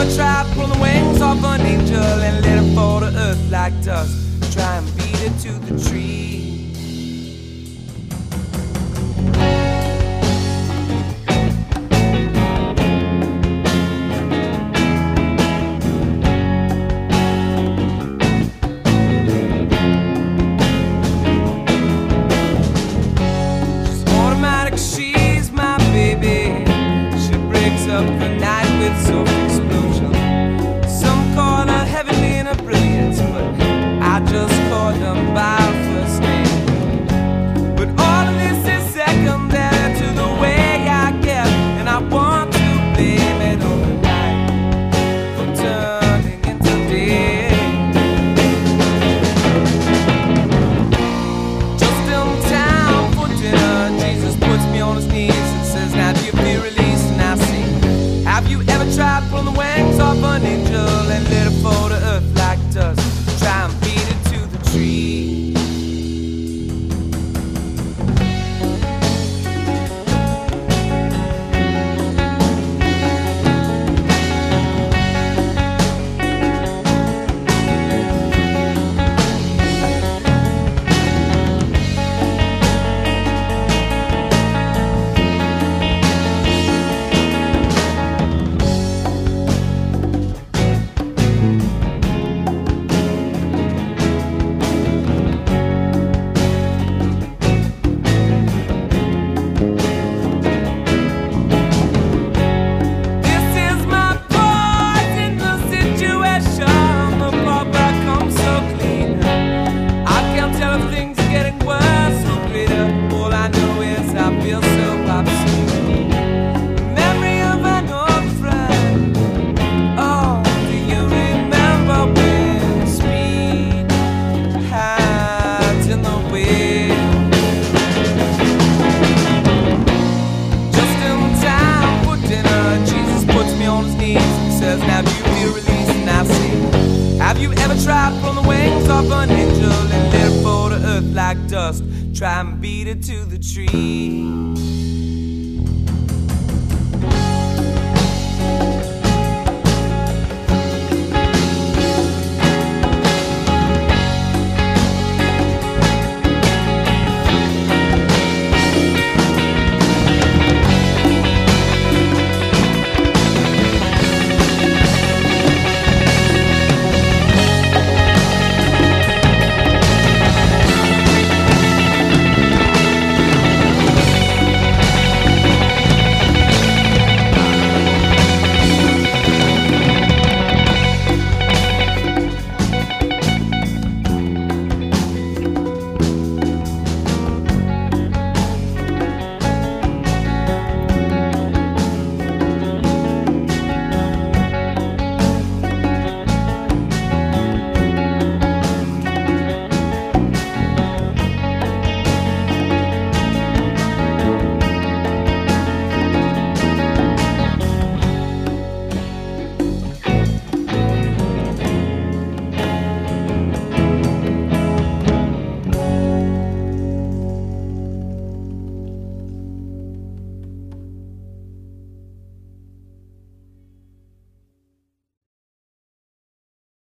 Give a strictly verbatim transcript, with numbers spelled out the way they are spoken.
ever tried pulling the wings off an angel and let it fall to earth like dust? Try and beat it to the tree. She's my baby. She breaks up the night with soft explosion. Some call her heavenly in her brilliance, but I just call them by her first name. But all of this is secondary to the way I get, and I want to blame it on the night for turning into day. Just in time for dinner, Jesus puts me on his knees and says, now do you feel released? And I say, have you ever tried pulling the wings off an angel and let it fall to earth like dust? Try and beat it to the tree. Now do you feel released? And I say, have you ever tried pulling the wings off an angel and let it fall to earth like dust? Try and beat it to the tree.